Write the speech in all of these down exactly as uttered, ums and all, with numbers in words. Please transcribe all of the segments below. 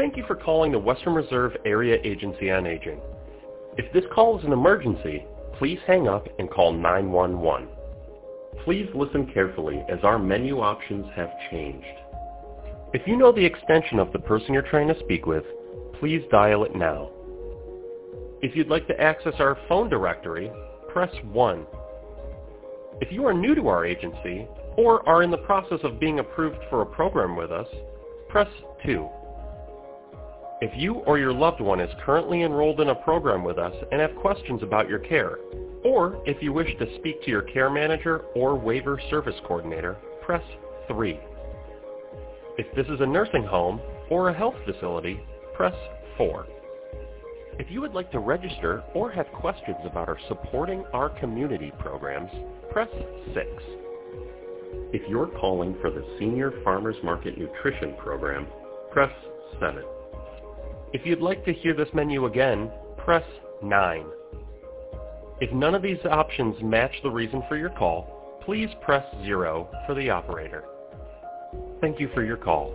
Thank you for calling the Western Reserve Area Agency on Aging. If this call is an emergency, please hang up and call nine one one. Please listen carefully as our menu options have changed. If you know the extension of the person you're trying to speak with, please dial it now. If you'd like to access our phone directory, press one. If you are new to our agency or are in the process of being approved for a program with us, press two. If you or your loved one is currently enrolled in a program with us and have questions about your care, or if you wish to speak to your care manager or waiver service coordinator, press three. If this is a nursing home or a health facility, press four. If you would like to register or have questions about our Supporting Our Community programs, press six. If you're calling for the Senior Farmers Market Nutrition Program, press seven. If you'd like to hear this menu again, press nine. If none of these options match the reason for your call, please press zero for the operator. Thank you for your call.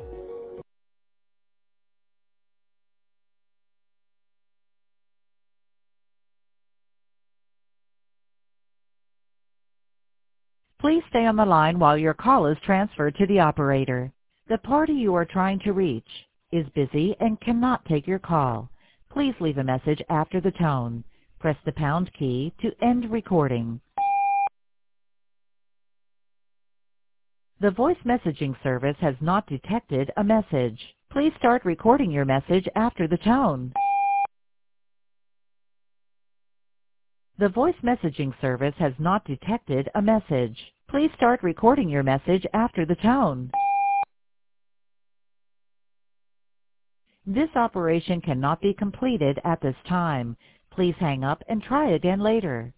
Please stay on the line while your call is transferred to the operator. The party you are trying to reach is busy and cannot take your call. Please leave a message after the tone. Press the pound key to end recording. The voice messaging service has not detected a message. Please start recording your message after the tone. The voice messaging service has not detected a message. Please start recording your message after the tone. This operation cannot be completed at this time. Please hang up and try again later.